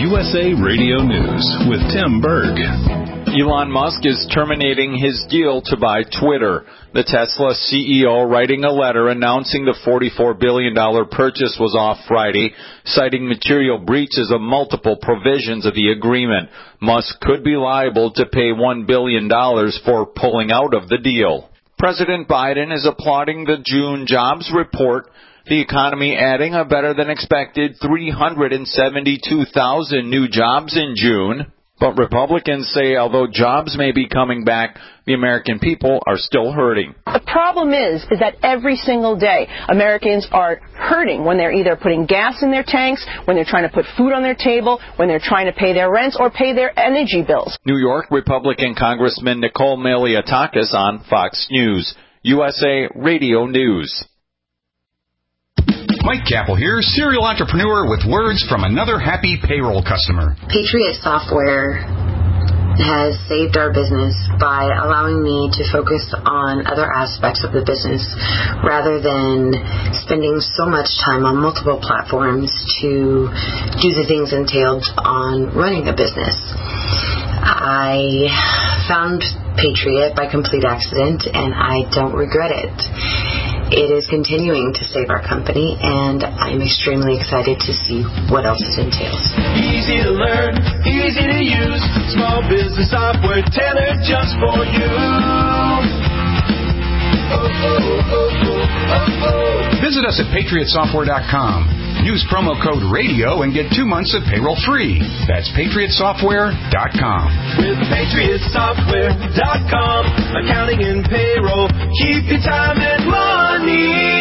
USA Radio News with Tim Berg. Elon Musk is terminating his deal to buy Twitter. The Tesla CEO writing a letter announcing the $44 billion purchase was off Friday, citing material breaches of multiple provisions of the agreement. Musk could be liable to pay $1 billion for pulling out of the deal. President Biden is applauding the June jobs report, the economy adding a better-than-expected 372,000 new jobs in June. But Republicans say although jobs may be coming back, the American people are still hurting. The problem is that every single day Americans are hurting when they're either putting gas in their tanks, when they're trying to put food on their table, when they're trying to pay their rents or pay their energy bills. New York Republican Congressman Nicole Malliotakis on Fox News, USA Radio News. Mike Capel here, serial entrepreneur with words from another happy payroll customer. Patriot Software has saved our business by allowing me to focus on other aspects of the business rather than spending so much time on multiple platforms to do the things entailed on running a business. I found Patriot by complete accident, and I don't regret it. It is continuing to save our company, and I'm extremely excited to see what else it entails. Easy to learn, easy to use, small business software tailored just for you. Visit us at patriotsoftware.com. Use promo code RADIO and get 2 months of payroll free. That's patriotsoftware.com. With patriotsoftware.com, accounting and payroll, keep your time and money.